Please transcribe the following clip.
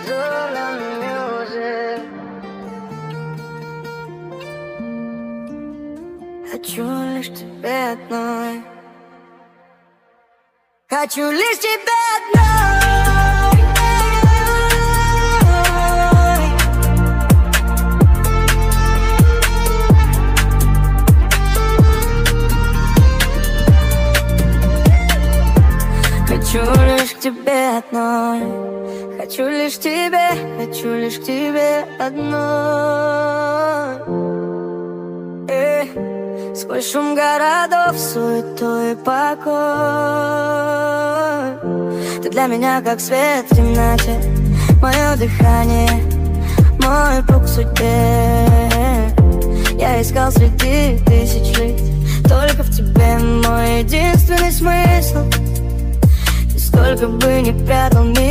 Dolan music. Хочу лишь тебя одной. Хочу лишь тебя одной. Хочу лишь к тебе одной. Хочу лишь тебе, хочу лишь к тебе одной. Сквозь шум городов, суету и покой. Ты для меня как свет в темноте, мое дыхание, мой путь к судьбе. Я искал среди тысяч лиц, только в тебе мой единственный смысл. И сколько бы ни прятал мир,